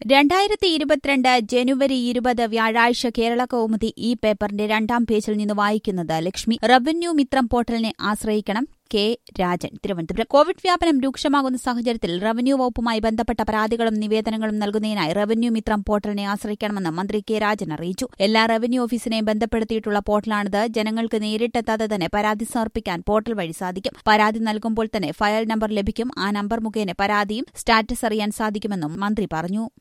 2022 ജനുവരി 20 വ്യാഴാഴ്ച കേരള കൗമുദി ഈ പേപ്പറിന്റെ 2ാം പേജിൽ നിന്ന് വായിക്കുന്നത് ലക്ഷ്മി. റവന്യൂ മിത്രം പോർട്ടലിനെ ആശ്രയിക്കണം. കെ രാജൻ, തിരുവനന്തപുരം. കോവിഡ് വ്യാപനം രൂക്ഷമാകുന്ന സാഹചര്യത്തിൽ റവന്യൂ വകുപ്പുമായി ബന്ധപ്പെട്ട പരാതികളും നിവേദനങ്ങളും നൽകുന്നതിനായി റവന്യൂ മിത്രം പോർട്ടലിനെ ആശ്രയിക്കണമെന്ന് മന്ത്രി കെ രാജൻ അറിയിച്ചു. എല്ലാ റവന്യൂ ഓഫീസിനെയും ബന്ധപ്പെടുത്തിയിട്ടുള്ള പോർട്ടലാണിത്. ജനങ്ങൾക്ക് നേരിട്ടെത്താതെ തന്നെ പരാതി സമർപ്പിക്കാൻ പോർട്ടൽ വഴി സാധിക്കും. പരാതി നൽകുമ്പോൾ തന്നെ ഫയൽ നമ്പർ ലഭിക്കും. ആ നമ്പർ മുഖേന പരാതിയും സ്റ്റാറ്റസ് അറിയാൻ സാധിക്കുമെന്നും മന്ത്രി പറഞ്ഞു.